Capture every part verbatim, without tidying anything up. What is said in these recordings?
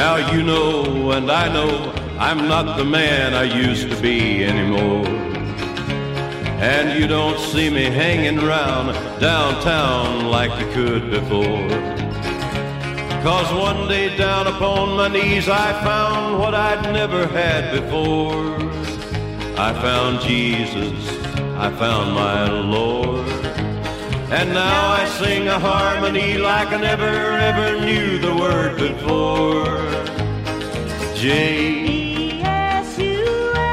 Now you know and I know I'm not the man I used to be anymore. And you don't see me hanging around downtown like you could before. 'Cause one day down upon my knees I found what I'd never had before. I found Jesus, I found my Lord. And now I sing a harmony like I never ever knew the word before. J E S U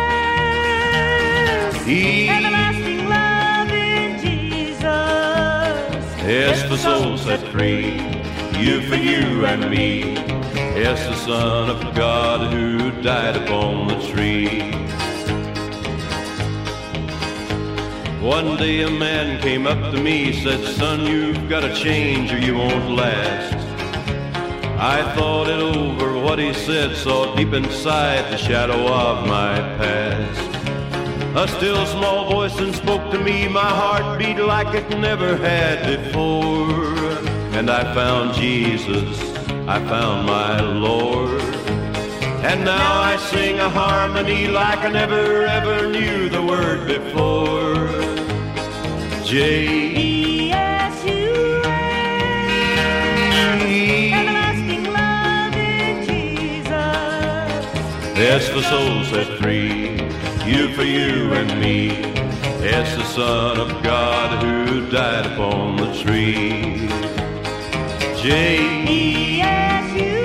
S, E everlasting love in Jesus. S for soul set free, you for you and me. S the Son of God who died upon the tree. One day a man came up to me, said, son, you've got to change or you won't last. I thought it over, what he said, saw deep inside the shadow of my past. A still small voice then spoke to me, my heart beat like it never had before. And I found Jesus, I found my Lord. And now I sing a harmony like I never ever knew the word before. J E S U S, everlasting love in Jesus. S for soul set free, you for you and me. S the Son of God who died upon the tree. J E S U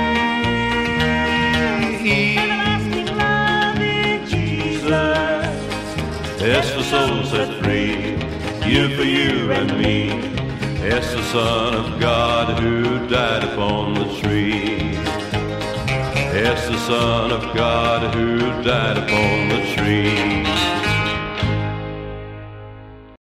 S, everlasting love in Jesus. S the soul set free, you for you and me. S the Son of God who died upon the tree. S the Son of God who died upon the tree.